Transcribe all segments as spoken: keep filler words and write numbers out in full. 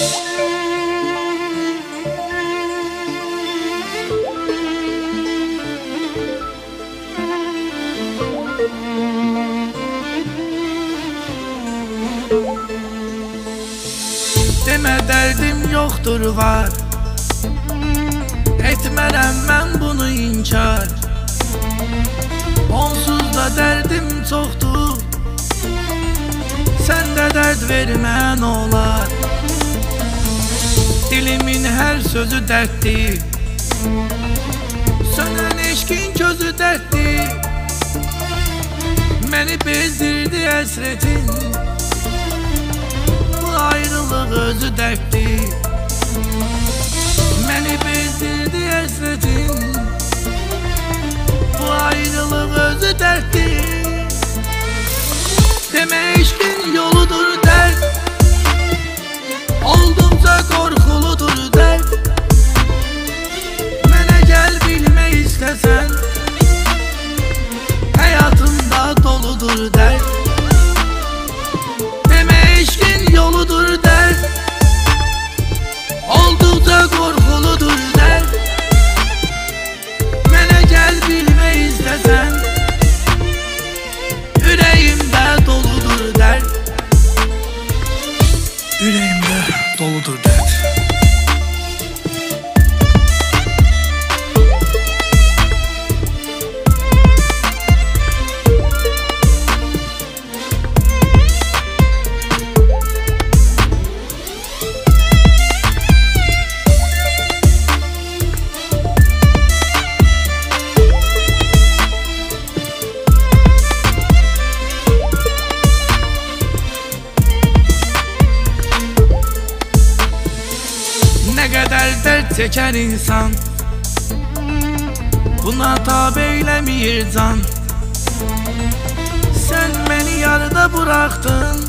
Demə dərdim yoxdur var, etmərəm mən bunu inkar. Onsuz da dərdim çoxdur, səndə dərd vermən olar. Dilimin hər sözü dərddir, sönən eşkin közü dərddir. Məni bezdirdi əsrətin, ayrılıq özü dərddir. Məni bezdirdi əsrətin, bu ayrılıq özü dərddir. Demə eşkin yoludur dərd, olduqca qorxuludur dərd. Mənə gəl bilmək istəsən, həyatımda doludur dərd. Yoludur dərd, olduqca qorxuludur dərd. Mənə gəl bilmək istəsən, ürəyimdə doludur dərd. Ürəyimdə doludur dərd. Nə qədər dərd çəkər insan, buna tab eyləmir can. Sən məni yarıda buraxdın,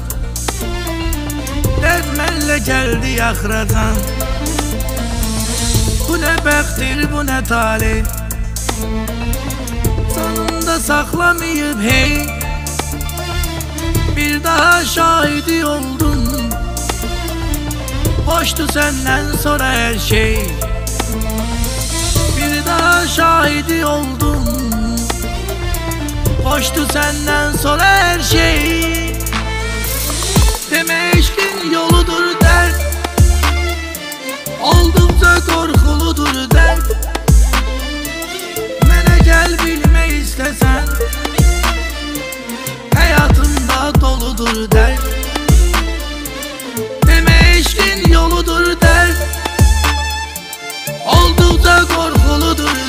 dərd mənlə gəldi axıracan. Bu nə bəxtdir, bu nə talih, canımda saxlamayıb hey. Bir daha şahidi oldum, boşdu səndən sonra hər şey. Bir daha şahidi oldum, boşdu səndən sonra hər şey. Demə eşkin yoludur dərd, olduqca qorxuludur dərd. Mənə gəl bilmək istəsən, həyatımda doludur dərd. Yoludur dərd, olduqca qorxuludur